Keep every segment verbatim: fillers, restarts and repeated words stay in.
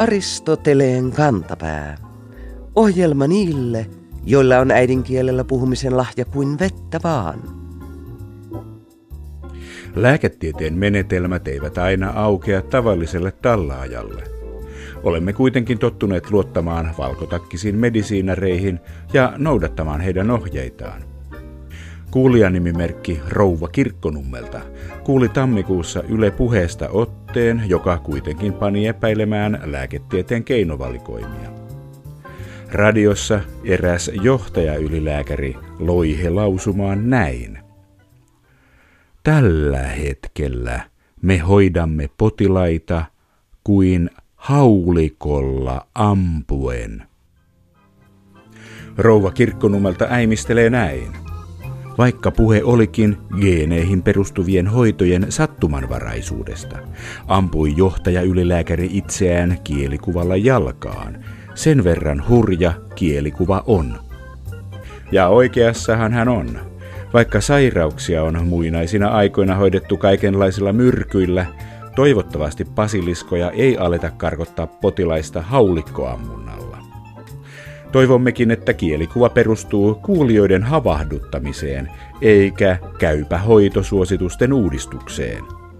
Aristoteleen kantapää. Ohjelma niille, joilla on äidinkielellä puhumisen lahja kuin vettä vaan. Lääketieteen menetelmät eivät aina aukea tavalliselle tallaajalle. Olemme kuitenkin tottuneet luottamaan valkotakkisiin medisiinareihin ja noudattamaan heidän ohjeitaan. Kuulijanimimerkki Rouva Kirkkonummelta kuuli tammikuussa Yle Puheesta otteen, joka kuitenkin pani epäilemään lääketieteen keinovalikoimia. Radiossa eräs johtajaylilääkäri loi he lausumaan näin. Tällä hetkellä me hoidamme potilaita kuin haulikolla ampuen. Rouva Kirkkonummelta äimistelee näin. Vaikka puhe olikin geeneihin perustuvien hoitojen sattumanvaraisuudesta, ampui johtajaylilääkäri itseään kielikuvalla jalkaan. Sen verran hurja kielikuva on. Ja oikeassahan hän on. Vaikka sairauksia on muinaisina aikoina hoidettu kaikenlaisilla myrkyillä, toivottavasti basiliskoja ei aleta karkottaa potilaista haulikkoammunnalla. Toivommekin, että kielikuva perustuu kuulijoiden havahduttamiseen, eikä käypä hoitosuositusten uudistukseen.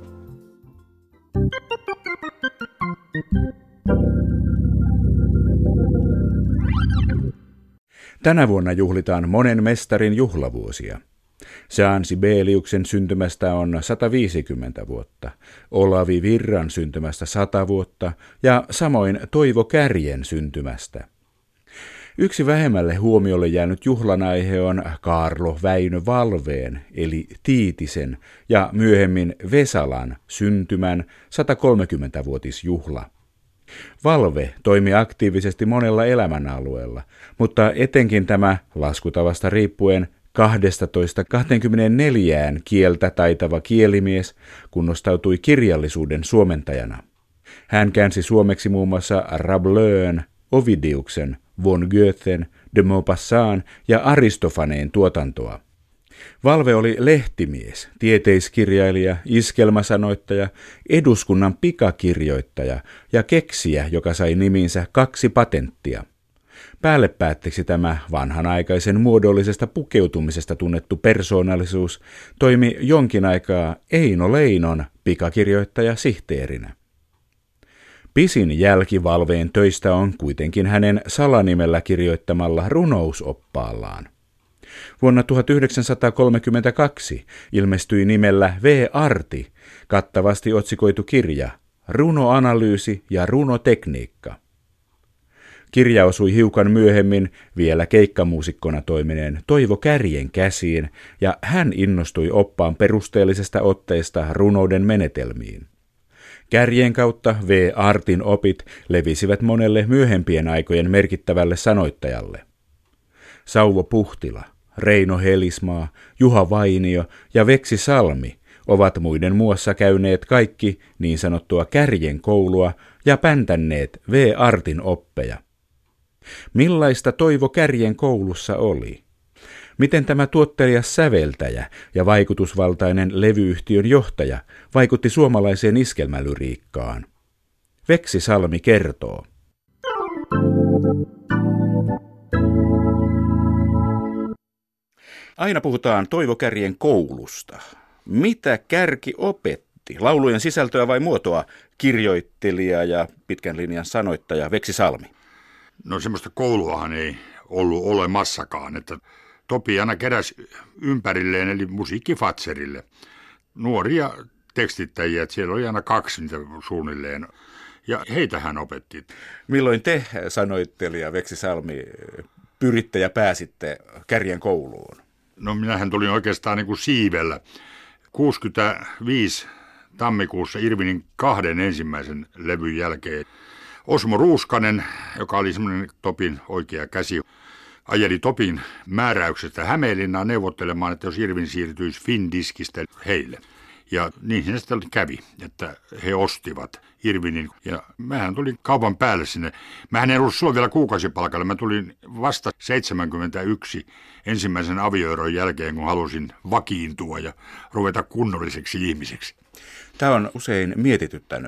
Tänä vuonna juhlitaan monen mestarin juhlavuosia. Jean Sibeliuksen syntymästä on sata viisikymmentä vuotta, Olavi Virran syntymästä sata vuotta ja samoin Toivo Kärjen syntymästä. Yksi vähemmälle huomiolle jäänyt juhlanaihe on Kaarlo Väinö Valveen eli Tiitisen ja myöhemmin Vesalan syntymän satakolmekymmentävuotisjuhla. Valve toimi aktiivisesti monella elämänalueella, mutta etenkin tämä laskutavasta riippuen kaksitoista kaksikymmentäneljä kieltä taitava kielimies kunnostautui kirjallisuuden suomentajana. Hän käänsi suomeksi muun muassa Rabelaisin, Ovidiuksen, von Goethen, de Maupassant ja Aristofaneen tuotantoa. Valve oli lehtimies, tieteiskirjailija, iskelmäsanoittaja, eduskunnan pikakirjoittaja ja keksijä, joka sai niminsä kaksi patenttia. Päällepäätteeksi tämä vanhanaikaisen muodollisesta pukeutumisesta tunnettu persoonallisuus toimi jonkin aikaa Eino Leinon pikakirjoittaja sihteerinä. Pisin jälki Valveen töistä on kuitenkin hänen salanimellä kirjoittamalla runousoppaallaan. Vuonna tuhatyhdeksänsataakolmekymmentäkaksi ilmestyi nimellä V. Arti kattavasti otsikoitu kirja Runoanalyysi ja runotekniikka. Kirja osui hiukan myöhemmin vielä keikkamuusikkona toimineen Toivo Kärjen käsiin ja hän innostui oppaan perusteellisesta otteesta runouden menetelmiin. Kärjen kautta V. Artin opit levisivät monelle myöhempien aikojen merkittävälle sanoittajalle. Sauvo Puhtila, Reino Helismaa, Juha Vainio ja Veksi Salmi ovat muiden muassa käyneet kaikki niin sanottua Kärjen koulua ja päntänneet V. Artin oppeja. Millaista Toivo Kärjen koulussa oli? Miten tämä tuottelias säveltäjä ja vaikutusvaltainen levyyhtiön johtaja vaikutti suomalaiseen iskelmälyriikkaan? Veksi Salmi kertoo. Aina puhutaan Toivo Kärjen koulusta. Mitä Kärki opetti? Laulujen sisältöä vai muotoa? Kirjoittelija ja pitkän linjan sanoittaja Veksi Salmi. No semmoista kouluahan ei ollut olemassakaan, että Topi aina keräsi ympärilleen, eli musiikkifatserille, nuoria tekstittäjiä, että siellä oli aina kaksi niitä suunnilleen, ja heitä hän opetti. Milloin te, sanoittelija Veksi Salmi, pyritte ja pääsitte Kärjen kouluun? No minähän tulin oikeastaan niin kuin siivellä. kuusikymmentäviisi tammikuussa Irvinin kahden ensimmäisen levyn jälkeen Osmo Ruuskanen, joka oli semmoinen Topin oikea käsi, ajeli Topin määräyksestä Hämeenlinnaan neuvottelemaan, että jos Irvin siirtyisi Findiskistä heille. Ja niin se sitten kävi, että he ostivat Irvinin. Ja mähän tulin kaupan päälle sinne. Mähän en ollut silloin vielä kuukausipalkalla. Mä tulin vasta seitsemänkymmentäyksi ensimmäisen avioeron jälkeen, kun halusin vakiintua ja ruveta kunnolliseksi ihmiseksi. Tämä on usein mietityttänyt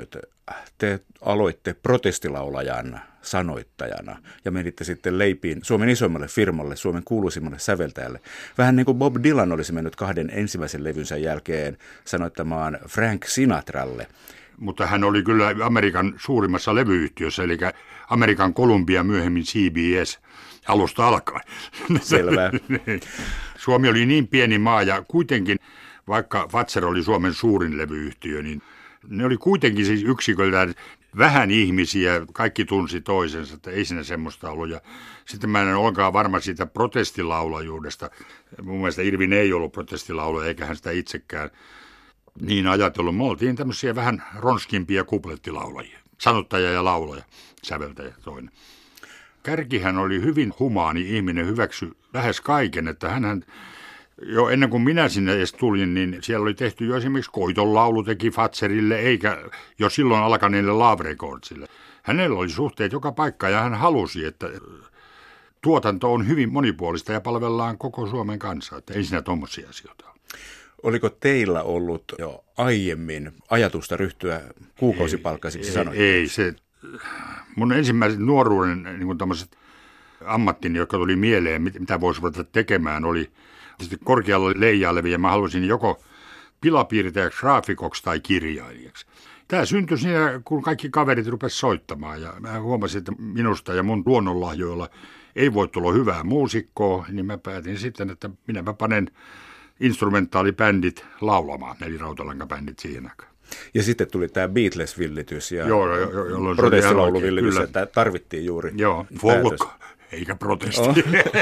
te aloitte protestilaulajan sanoittajana ja menitte sitten leipiin Suomen isoimmalle firmalle, Suomen kuuluisimmalle säveltäjälle. Vähän niin kuin Bob Dylan olisi mennyt kahden ensimmäisen levynsä jälkeen sanoittamaan Frank Sinatralle. Mutta hän oli kyllä Amerikan suurimmassa levyyhtiössä, eli Amerikan Columbia, myöhemmin C B S, alusta alkaen. Selvä. Suomi oli niin pieni maa ja kuitenkin, vaikka Fazer oli Suomen suurin levyyhtiö, niin ne oli kuitenkin siis yksiköltään vähän ihmisiä, kaikki tunsi toisensa, että ei siinä semmoista ollut. Ja sitten mä en ole ollenkaan varma siitä protestilaulajuudesta. Mun mielestä Irvin ei ollut protestilaulaja, eikä hän sitä itsekään niin ajatellut. Me oltiin tämmöisiä vähän ronskimpia kuplettilaulajia, sanottaja ja laulaja, säveltäjä toinen. Kärkihän oli hyvin humaani ihminen, hyväksy lähes kaiken, että hänhän jo ennen kuin minä sinne edes tulin, niin siellä oli tehty jo esimerkiksi koitonlaulu teki Fazerille, eikä jo silloin alkaneille Love Recordsille. Hänellä oli suhteet joka paikka ja hän halusi, että tuotanto on hyvin monipuolista ja palvellaan koko Suomen kansaa, että ei siinä tommosia asioita ole. Oliko teillä ollut jo aiemmin ajatusta ryhtyä kuukausipalkkaisiksi sanoiksi? Ei, se mun ensimmäiset nuoruuden niin kuin tämmöiset ammattini, jotka tuli mieleen, mitä voisi ruveta tekemään, oli tietysti korkealla leijaileviä. Mä halusin joko pilapiirtäjäksi, graafikoksi tai kirjailijaksi. Tämä syntyi siinä, kun kaikki kaverit rupesivat soittamaan ja mä huomasin, että minusta ja mun luonnonlahjoilla ei voi tulla hyvää muusikkoa, niin mä päätin sitten, että minäpä panen instrumentaalibändit laulamaan, eli rautalankabändit siihen aikaan. Ja sitten tuli tämä Beatles-villitys ja joo, jo, jo, jo, protestilauluvillitys, että tarvittiin juuri. Joo, folk, eikä protesti. Oh.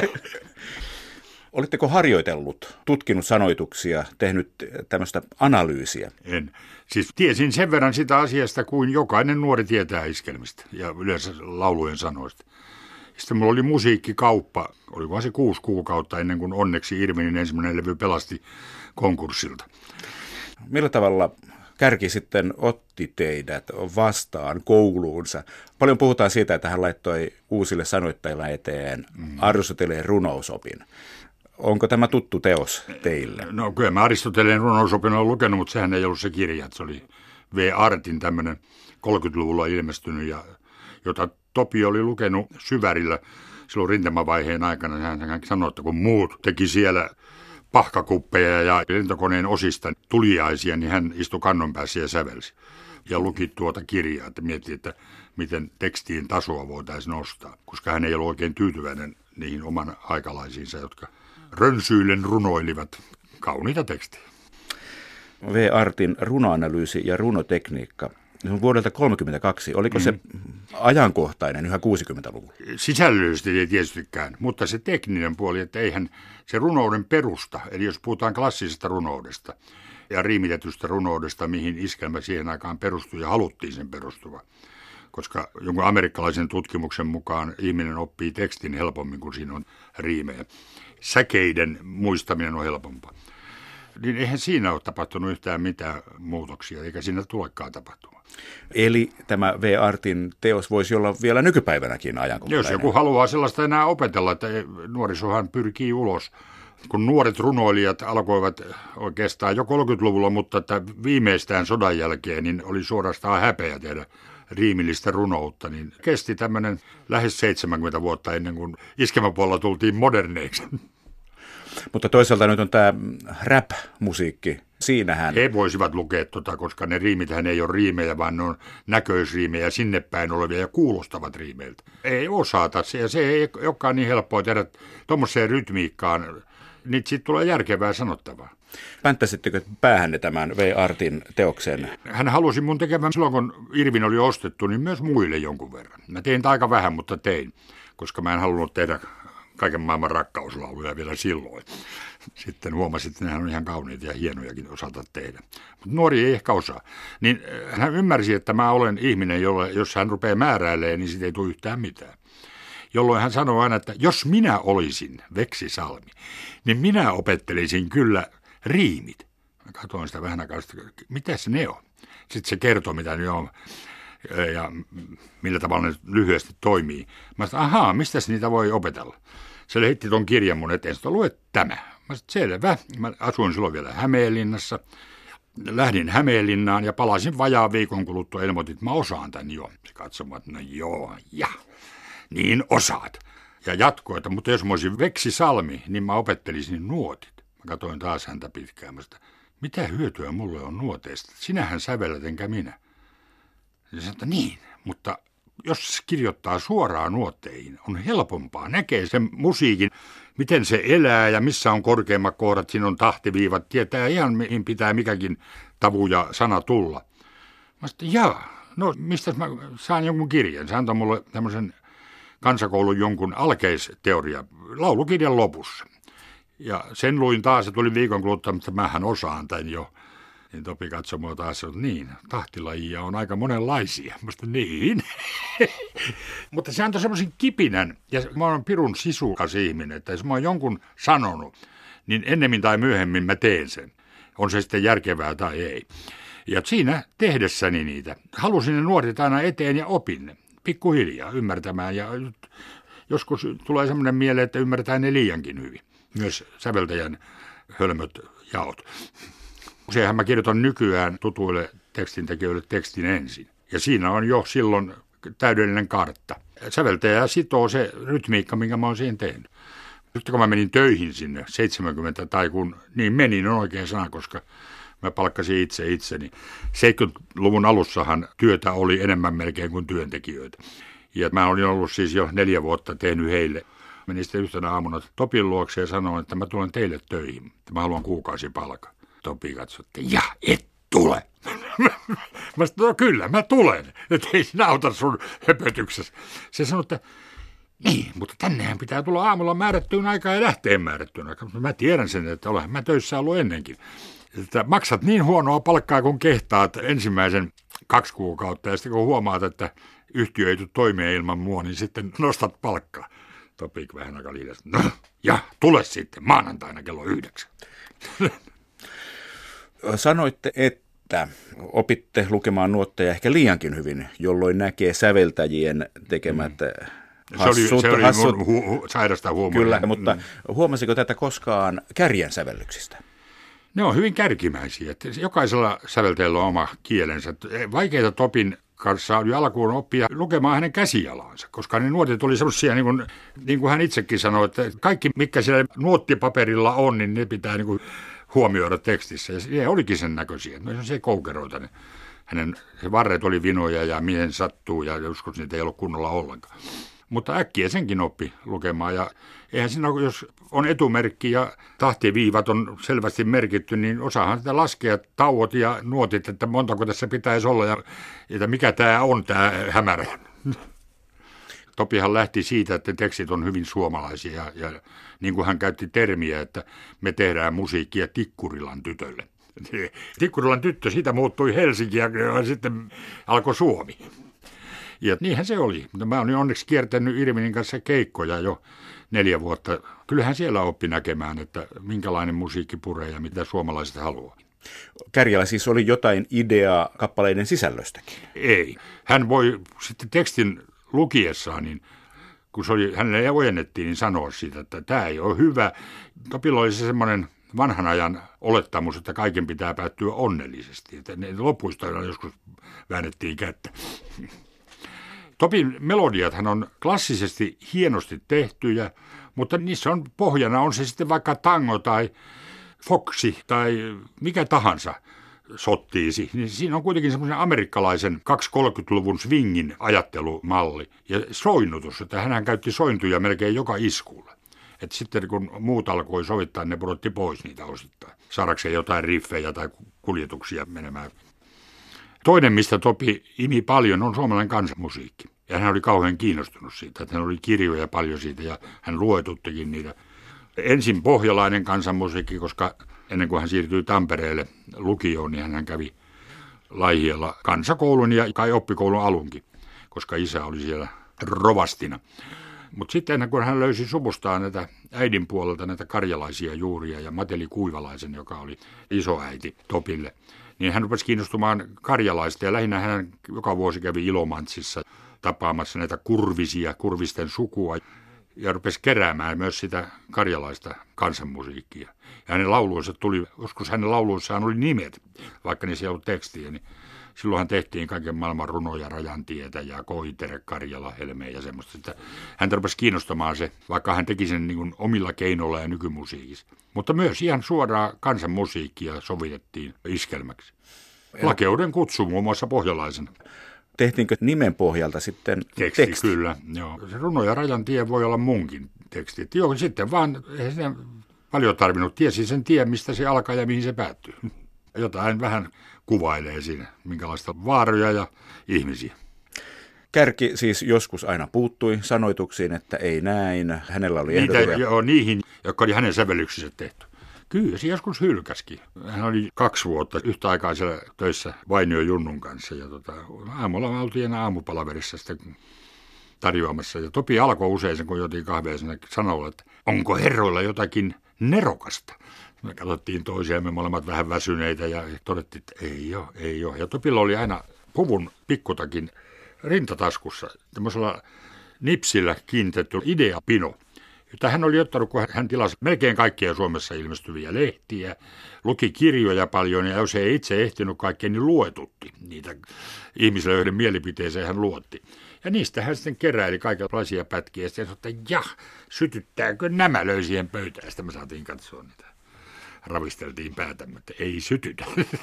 Olitteko harjoitellut, tutkinut sanoituksia, tehnyt tämmöistä analyysiä? En. Siis tiesin sen verran sitä asiasta, kuin jokainen nuori tietää iskelmistä ja yleensä laulujen sanoista. Sitten mulla oli musiikkikauppa, olikohan se kuusi kuukautta ennen kuin onneksi Irvinin ensimmäinen levy pelasti konkurssilta. Millä tavalla Kärki sitten otti teidät vastaan kouluunsa? Paljon puhutaan siitä, että hän laittoi uusille sanoittajille eteen mm. Aristoteleen runousopin. Onko tämä tuttu teos teille? No kyllä mä Aristoteleen runousopin olen lukenut, mutta sehän ei ollut se kirja. Se oli V. Artin tämmöinen kolmekymmentäluvulla ilmestynyt, ja, jota Topi oli lukenut Syvärillä silloin rintamavaiheen aikana. Hän sanoi, että kun muut teki siellä pahkakuppeja ja lentokoneen osista tuliaisia, niin hän istui kannon päässä ja sävelsi. Ja luki tuota kirjaa, että mietti, että miten tekstiin tasoa voitaisiin nostaa, koska hän ei ollut oikein tyytyväinen niihin oman aikalaisiinsa, jotka rönsyillen runoilivat kauniita tekstejä. V. Artin runoanalyysi ja runotekniikka. Se on vuodelta tuhatyhdeksänsataakolmekymmentäkaksi. Oliko mm. se ajankohtainen yhä kuusikymmentäluvulla? Sisällöllisesti ei tietystikään, mutta se tekninen puoli, että eihän se runouden perusta, eli jos puhutaan klassisesta runoudesta ja riimitetystä runoudesta, mihin iskelmä siihen aikaan perustui ja haluttiin sen perustuva, koska jonkun amerikkalaisen tutkimuksen mukaan ihminen oppii tekstin helpommin, kun siinä on riimejä. Säkeiden muistaminen on helpompaa. Niin eihän siinä ole tapahtunut yhtään mitään muutoksia, eikä siinä tulekaan tapahtumaan. Eli tämä V. Artin teos voisi olla vielä nykypäivänäkin ajankohtainen. Jos joku haluaa sellaista enää opetella, että nuorisohan pyrkii ulos. Kun nuoret runoilijat alkoivat oikeastaan jo kolmekymmentäluvulla, mutta että viimeistään sodan jälkeen niin oli suorastaan häpeä tehdä riimillistä runoutta, niin kesti tämmöinen lähes seitsemänkymmentä vuotta ennen kuin iskelmäpuolella tultiin moderneiksi. Mutta toisaalta nyt on tämä rap-musiikki. Siinähän he voisivat lukea tuota, koska ne riimithän ei ole riimejä, vaan ne on näköisriimejä, sinne päin olevia ja kuulostavat riimeiltä. Ei osata se, ja se ei olekaan niin helppoa tehdä tuommoiseen rytmiikkaan, niin siitä tulee järkevää sanottavaa. Pänttäsittekö päähänne tämän V. Artin teoksen? Hän halusi mun tekemään silloin, kun Irvin oli ostettu, niin myös muille jonkun verran. Mä tein aika vähän, mutta tein, koska mä en halunnut tehdä kaiken maailman rakkauslauluja vielä silloin. Sitten huomasin, että nehän on ihan kauniita ja hienojakin osata tehdä. Mutta nuori ei ehkä osaa. Niin hän ymmärsi, että mä olen ihminen, jolle, jos hän rupeaa määräilemään, niin siitä ei tule yhtään mitään. Jolloin hän sanoi aina, että jos minä olisin Veksi Salmi, niin minä opettelisin kyllä riimit. Mä katsoin sitä vähän aikaa, että mitäs ne on? Sitten se kertoo, mitä ne on ja millä tavalla ne lyhyesti toimii. Mä sanoin, ahaa, mistäs niitä voi opetella? Se heitti ton kirjan mun eteen, että lue tämä. Mä sanoin, selvä. Mä asuin silloin vielä Hämeenlinnassa. lähdin Hämeenlinnaan ja palasin vajaan viikon kuluttua, ilmoitin, että mä osaan tämän jo. Se katsoi, että no joo, ja niin osaat. Ja jatkoi, että mutta jos mä olisin Veksi Salmi, niin mä opettelisin nuotit. Mä katsoin taas häntä pitkään, mä sitä, mitä hyötyä mulle on nuoteista? Sinähän sävellät enkä minä. Ja sanoin, että niin, mutta jos kirjoittaa suoraan nuotteihin, on helpompaa. Näkee sen musiikin, miten se elää ja missä on korkeimmat kohdat, siinä on tahtiviivat, tietää ihan mihin pitää mikäkin tavu ja sana tulla. Mä sanoin, jaa, no mistä mä saan jonkun kirjan? Se antoi mulle tämmöisen kansakoulun jonkun alkeisteoria laulukirjan lopussa. Ja sen luin taas, se tuli viikon kuluttua, mutta mähän osaan tämän jo. Niin Topi katsoi mua taas, että niin, tahtilajia on aika monenlaisia. Mä sanoin, niin. Mutta se antoi semmoisen kipinän, ja mä oon pirun sisukas ihminen, että jos mä oon jonkun sanonut, niin ennemmin tai myöhemmin mä teen sen. On se sitten järkevää tai ei. Ja siinä tehdessäni niitä, halusin ne nuoret aina eteen ja opin ne, pikkuhiljaa ymmärtämään. Ja joskus tulee semmoinen mieleen, että ymmärtää ne liiankin hyvin. Myös säveltäjän hölmöt jaot. Useinhan mä kirjoitan nykyään tutuille tekstintekijöille tekstin ensin. Ja siinä on jo silloin täydellinen kartta. Säveltäjä sitoo se rytmiikka, minkä mä oon siihen tehnyt. Nyt kun mä menin töihin sinne seitsemänkymmentä tai kun niin menin on oikein sana, koska mä palkkasin itse itseni. seitsemänkymmentäluvun alussahan työtä oli enemmän melkein kuin työntekijöitä. Ja mä olin ollut siis jo neljä vuotta tehnyt heille. Menin sitten yhtenä aamuna Topin luokse ja sanoin, että mä tulen teille töihin. Mä haluan kuukausipalkan. Topi katsoi, että ja et tule. Mä sanoin, no kyllä, mä tulen. Että ei sinä auta sun höpötyksessä. Se sanoi, että niin, mutta tännehän pitää tulla aamulla määrättyyn aikaan ja lähteen määrättyyn aikaan. Mä tiedän sen, että olen mä töissä ollut ennenkin. Että maksat niin huonoa palkkaa, kun kehtaat ensimmäisen kaksi kuukautta. Ja sitten kun huomaat, että yhtiö ei tule toimeen ilman mua, niin sitten nostat palkkaa. Topi vähän aika liidästä. No, ja tule sitten maanantaina kello yhdeksän. Sanoitte, että opitte lukemaan nuotteja ehkä liiankin hyvin, jolloin näkee säveltäjien tekemät mm. hassut. Se oli, se oli hassut. Mun hu- hu- sairasta huomoa. Kyllä, mutta mm. huomasiko tätä koskaan kärjen sävellyksistä? Ne on hyvin kärkimäisiä. Että jokaisella säveltäjällä on oma kielensä. Vaikeita Topin kanssa oli alkuun oppia lukemaan hänen käsijalaansa, koska ne nuotit oli semmoisia, niin kuin, niin kuin hän itsekin sanoi, että kaikki, mikä siellä nuottipaperilla on, niin ne pitää niin kuin huomioida tekstissä. Ja se olikin sen näköisiä. No se koukeroita. Ne. Hänen se varret oli vinoja ja miehen sattuu ja joskus niitä ei ollut kunnolla ollenkaan. Mutta äkkiä senkin oppi lukemaan. Ja eihän siinä, jos on etumerkki ja tahtiviivat on selvästi merkitty, niin osaahan sitä laskea tauot ja nuotit, että montako tässä pitäisi olla ja että mikä tämä on tämä hämärä. Topihan lähti siitä, että tekstit on hyvin suomalaisia ja, ja niin kuin hän käytti termiä, että me tehdään musiikkia Tikkurilan tytölle. Tikkurilan tyttö, siitä muuttui Helsinki ja sitten alkoi Suomi. Ja niinhän se oli, mutta mä olin onneksi kiertänyt Irvinin kanssa keikkoja jo neljä vuotta. Kyllähän siellä oppi näkemään, että minkälainen musiikki puree ja mitä suomalaiset haluaa. Kärjellä siis oli jotain ideaa kappaleiden sisällöstäkin? Ei. Hän voi sitten tekstin lukiessaan, niin kun se oli, hänelle ojennettiin, niin sanoa siitä, että tämä ei ole hyvä. Topilla oli se semmoinen vanhan ajan olettamus, että kaiken pitää päättyä onnellisesti. Että ne lopuista joskus väännettiin kättä. Topin melodiathan on klassisesti hienosti tehtyjä, mutta niissä on pohjana, on se sitten vaikka tango tai foksi tai mikä tahansa sottiisi, niin siinä on kuitenkin semmoisen amerikkalaisen kaksikymmentä-kolmekymmentäluvun swingin ajattelumalli ja soinnutus, että hän käytti sointuja melkein joka iskulla. Että sitten kun muut alkoi sovittaa, ne pudotti pois niitä osittain, saadakseen jotain riffejä tai kuljetuksia menemään. Toinen, mistä Topi imi paljon, on suomalainen kansanmusiikki. Ja hän oli kauhean kiinnostunut siitä, että hän oli kirjoja paljon siitä ja hän luetuttikin niitä. Ensin pohjalainen kansanmusiikki, koska ennen kuin hän siirtyi Tampereelle lukioon, niin hän kävi Laihialla kansakoulun ja kai oppikoulun alunkin, koska isä oli siellä rovastina. Mutta sitten ennen kuin hän löysi suvustaan näitä äidin puolelta näitä karjalaisia juuria ja Mateli Kuivalaisen, joka oli isoäiti Topille, niin hän rupesi kiinnostumaan karjalaista ja lähinnä hän joka vuosi kävi Ilomantsissa tapaamassa näitä kurvisia, kurvisten sukua. ja rupesi keräämään myös sitä karjalaista kansanmusiikkia. Ja hänen lauluunsa tuli, joskus hänen lauluissaan oli nimet, vaikka niissä ei ollut tekstiä, niin silloinhan tehtiin kaiken maailman runoja, Rajantietä ja Koitere, Karjala, Helmeä ja semmoista. Että häntä rupesi kiinnostamaan se, vaikka hän teki sen niin kuin omilla keinoilla ja nykymusiikissa. Mutta myös ihan suoraa kansanmusiikkia sovitettiin iskelmäksi. Lakeuden kutsu muun muassa pohjalaisena. Tehtiinkö nimen pohjalta sitten teksti? teksti? Kyllä, joo. Se runo ja Rajantie voi olla munkin teksti. Joo, sitten vaan, eihän sitä paljon tarvinnut. Tiesi sen tie, mistä se alkaa ja mihin se päättyy. Jotain vähän kuvailee siinä, minkälaista vaaroja ja ihmisiä. Kärki siis joskus aina puuttui sanoituksiin, että ei näin. Hänellä oli Niitä, ehdotuja. joo, niihin, jotka oli hänen sävellyksissä tehty. Kyllä, se joskus hylkäskin. Hän oli kaksi vuotta yhtä aikaa siellä töissä Vainio Junnun kanssa. Ja tota, aamulla me oltiin aamupalaverissa sitten tarjoamassa. Ja Topi alkoi usein sen, kun jotiin kahvia sinne sanoa, että onko herroilla jotakin nerokasta. Me katsottiin toisiamme molemmat vähän väsyneitä ja todettiin, että ei ole, ei ole. Ja Topilla oli aina puvun pikkutakin rintataskussa, tämmöisellä nipsillä kiinnitetty ideapino, jota hän oli ottanut, kun hän tilasi melkein kaikkia Suomessa ilmestyviä lehtiä, luki kirjoja paljon, ja jos ei itse ehtinyt kaikkea, niin luetutti niitä ihmisille, joiden mielipiteeseen hän luotti. Ja niistä hän sitten keräili kaikenlaisia pätkiä, ja sitten sanoi, että jah, sytyttääkö nämä, löi siihen pöytään. Sitten me saatiin katsoa niitä. Ravisteltiin päätämme, että ei sytytä.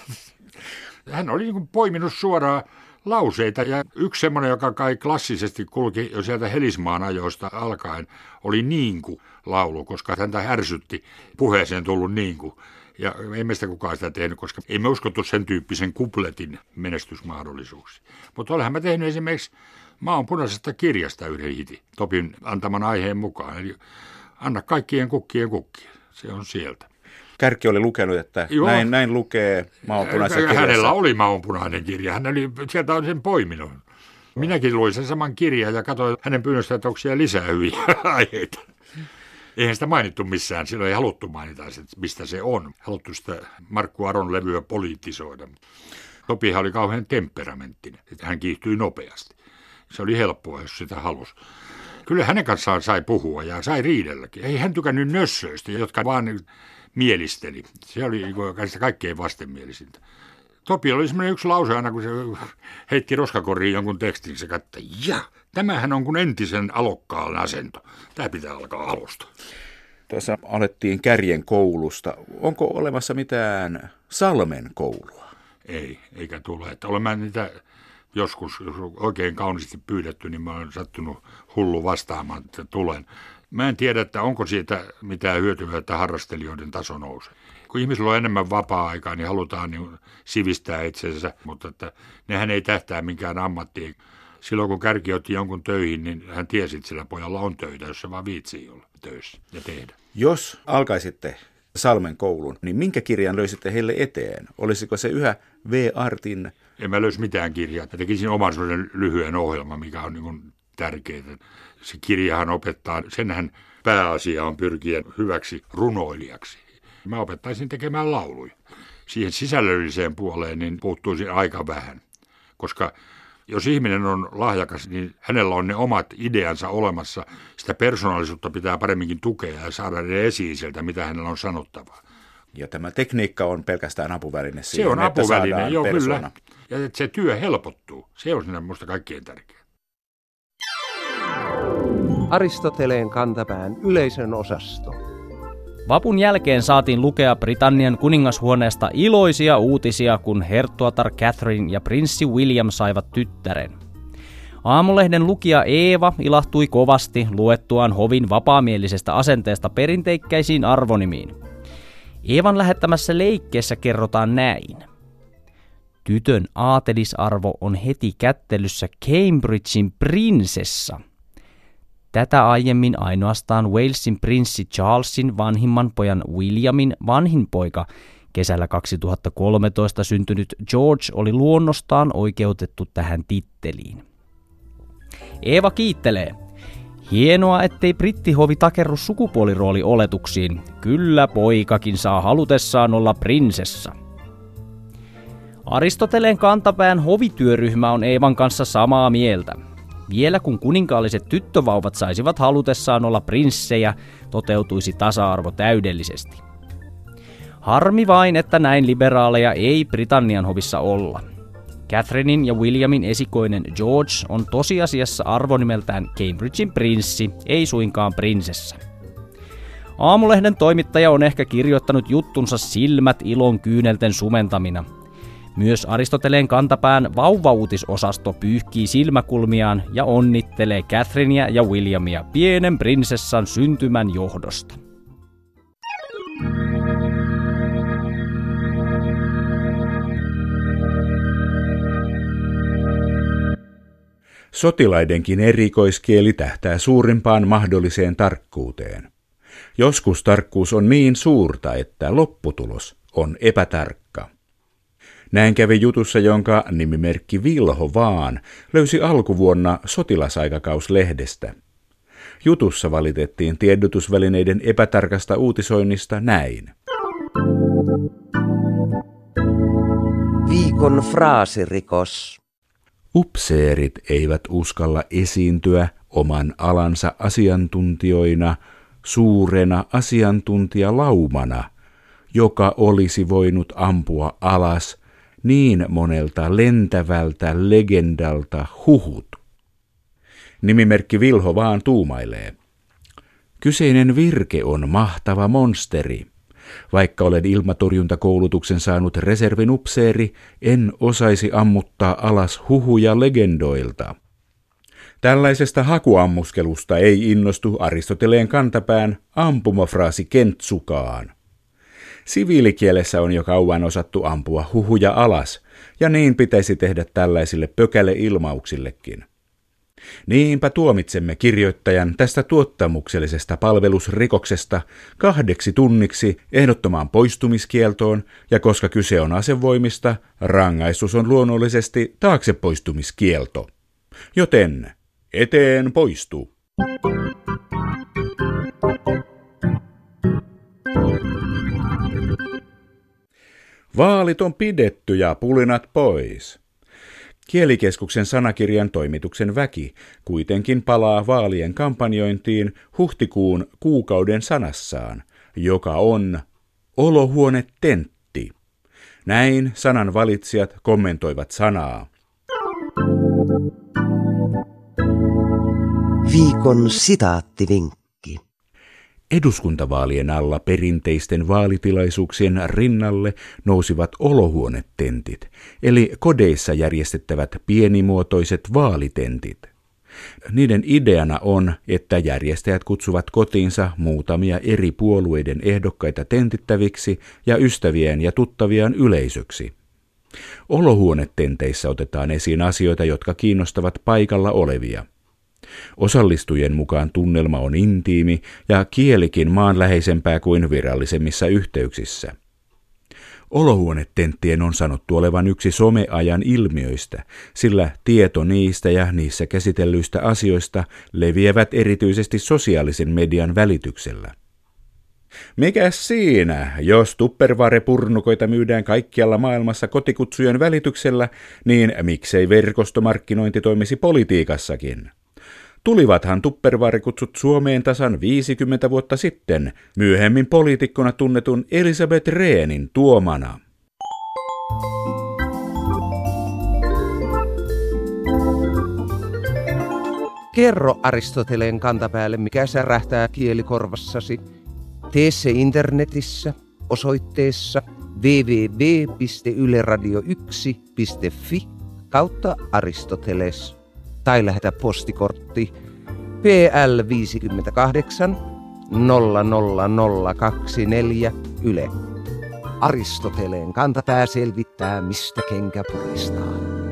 Hän oli niin kuin poiminut suoraan lauseita, ja yksi semmoinen, joka kai klassisesti kulki jo sieltä Helismaan ajoista alkaen, oli niinku laulu, koska häntä ärsytti puheeseen tullut niinku. Ja ei meistä kukaan sitä tehnyt, koska ei me uskottu sen tyyppisen kupletin menestysmahdollisuuksia. Mutta olenhan mä tehnyt esimerkiksi Maan punaisesta kirjasta yhden hitin, Topin antaman aiheen mukaan. Eli anna kaikkien kukkien kukkia, se on sieltä. Kärki oli lukenut, että näin, näin lukee maunpunaisessa kirjassa. Hänellä oli maunpunainen kirja, hän oli, sieltä on sen poiminut. Minäkin luin sen saman kirjan ja katsoin hänen pyynnöstä, että onko siellä lisää hyviä aiheita. Eihän sitä mainittu missään, silloin ei haluttu mainita, mistä se on. Haluttu sitä Markku Aron levyä poliittisoida. Topihan oli kauhean temperamenttinen, että hän kiihtyi nopeasti. Se oli helppoa, jos sitä halusi. Kyllä hänen kanssaan sai puhua ja sai riidelläkin. Ei hän tykännyt nössöistä, jotka vaan mielisteli. Se oli kaikista kaikkein vastenmielisintä. Topi oli semmoinen yksi lause aina, kun se heitti roskakoriin jonkun tekstin, se katsoi, ja tämähän on kuin entisen alokkaan asento. Tämä pitää alkaa alusta. Tuossa alettiin Kärjen koulusta. Onko olemassa mitään Salmen koulua? Ei, eikä tule. Että olen mä niitä joskus, jos on oikein kauniisti pyydetty, niin mä olen sattunut hullu vastaamaan, että tulen. Mä en tiedä, että onko siitä mitään hyötyä, että harrastelijoiden taso nousee. Kun ihmisillä on enemmän vapaa-aikaa, niin halutaan niin sivistää itsensä, mutta että nehän ei tähtää minkään ammattiin. Silloin kun Kärki otti jonkun töihin, niin hän tiesi, että sillä pojalla on töitä, jos se vaan viitsii olla töissä ja tehdä. Jos alkaisitte Salmen koulun, niin minkä kirjan löisitte heille eteen? Olisiko se yhä V. Artin? En mä löysi mitään kirjaa. Mä tekisin oman sellaisen lyhyen ohjelman, mikä on niin kuin tärkeää. Se kirjahan opettaa, senhän pääasia on pyrkiä hyväksi runoilijaksi. Mä opettaisin tekemään lauluja. Siihen sisällölliseen puoleen niin puuttuisi aika vähän, koska jos ihminen on lahjakas, niin hänellä on ne omat ideansa olemassa. Sitä persoonallisuutta pitää paremminkin tukea ja saada ne esiin sieltä, mitä hänellä on sanottavaa. Ja tämä tekniikka on pelkästään apuväline siihen, se on että apuväline, joo persona. Kyllä. Ja että se työ helpottuu. Se on siinä minusta kaikkein tärkeää. Aristoteleen kantapään yleisön osasto. Vapun jälkeen saatiin lukea Britannian kuningashuoneesta iloisia uutisia, kun herttuatar Catherine ja prinssi William saivat tyttären. Aamulehden lukija Eeva ilahtui kovasti luettuaan hovin vapaamielisestä asenteesta perinteikkäisiin arvonimiin. Eevan lähettämässä leikkeessä kerrotaan näin. Tytön aatelisarvo on heti kättelyssä Cambridgein prinsessa. Tätä aiemmin ainoastaan Walesin prinssi Charlesin vanhimman pojan Williamin vanhin poika, kesällä kaksituhattakolmetoista syntynyt George, oli luonnostaan oikeutettu tähän titteliin. Eeva kiittelee. Hienoa, ettei brittihovi takerru sukupuoliroolioletuksiin. Kyllä poikakin saa halutessaan olla prinsessa. Aristoteleen kantapään hovityöryhmä on Eevan kanssa samaa mieltä. Vielä kun kuninkaalliset tyttövauvat saisivat halutessaan olla prinssejä, toteutuisi tasa-arvo täydellisesti. Harmi vain, että näin liberaaleja ei Britannian hovissa olla. Catherinein ja Williamin esikoinen George on tosiasiassa arvonimeltään Cambridgein prinssi, ei suinkaan prinsessa. Aamulehden toimittaja on ehkä kirjoittanut juttunsa silmät ilon kyynelten sumentamina. Myös Aristoteleen kantapään vauvauutisosasto pyyhkii silmäkulmiaan ja onnittelee Catherinea ja Williamia pienen prinsessan syntymän johdosta. Sotilaidenkin erikoiskieli tähtää suurimpaan mahdolliseen tarkkuuteen. Joskus tarkkuus on niin suurta, että lopputulos on epätarkka. Näin kävi jutussa, jonka nimimerkki Vilho vaan löysi alkuvuonna Sotilasaikakaus-lehdestä. Jutussa valitettiin tiedotusvälineiden epätarkasta uutisoinnista näin. Viikon fraasirikos. Upseerit eivät uskalla esiintyä oman alansa asiantuntijoina suurena asiantuntijalaumana, joka olisi voinut ampua alas niin monelta lentävältä legendalta huhut. Nimimerkki Vilho vaan tuumailee. Kyseinen virke on mahtava monsteri. Vaikka olen ilmatorjuntakoulutuksen saanut reservin upseeri, en osaisi ammuttaa alas huhuja legendoilta. Tällaisesta hakuammuskelusta ei innostu Aristoteleen kantapään ampumafraasi kentsukaan. Siviilikielessä on jo kauan osattu ampua huhuja alas, ja niin pitäisi tehdä tällaisille pökäleilmauksillekin. Niinpä tuomitsemme kirjoittajan tästä tuottamuksellisesta palvelusrikoksesta kahdeksi tunniksi ehdottomaan poistumiskieltoon, ja koska kyse on asevoimista, rangaistus on luonnollisesti taaksepoistumiskielto. Joten eteen poistuu. Vaalit on pidetty ja pulinat pois. Kielikeskuksen sanakirjan toimituksen väki kuitenkin palaa vaalien kampanjointiin huhtikuun kuukauden sanassaan, joka on olohuonetentti. Näin sanan valitsijat kommentoivat sanaa. Viikon sitaattivinkki. Eduskuntavaalien alla perinteisten vaalitilaisuuksien rinnalle nousivat olohuonetentit, eli kodeissa järjestettävät pienimuotoiset vaalitentit. Niiden ideana on, että järjestäjät kutsuvat kotiinsa muutamia eri puolueiden ehdokkaita tentittäviksi ja ystävien ja tuttaviaan yleisöksi. Olohuonetenteissä otetaan esiin asioita, jotka kiinnostavat paikalla olevia. Osallistujien mukaan tunnelma on intiimi ja kielikin maanläheisempää kuin virallisemmissa yhteyksissä. Olohuonetenttien on sanottu olevan yksi someajan ilmiöistä, sillä tieto niistä ja niissä käsitellyistä asioista leviävät erityisesti sosiaalisen median välityksellä. Mikäs siinä, jos tupperware-purnukoita myydään kaikkialla maailmassa kotikutsujen välityksellä, niin miksei verkostomarkkinointi toimisi politiikassakin? Tulivathan tupperware-kutsut Suomeen tasan viisikymmentä vuotta sitten, myöhemmin poliitikkona tunnetun Elisabeth Rehnin tuomana. Kerro Aristoteleen kantapäälle, mikä särähtää kielikorvassasi. Tee se internetissä osoitteessa double-u double-u double-u piste yle radio yksi piste fi kautta Aristoteles tai lähetä postikortti P L viisikymmentäkahdeksan nolla nolla nolla kaksikymmentäneljä Yle. Aristoteleen kantapää selvittää, mistä kenkä puristaa.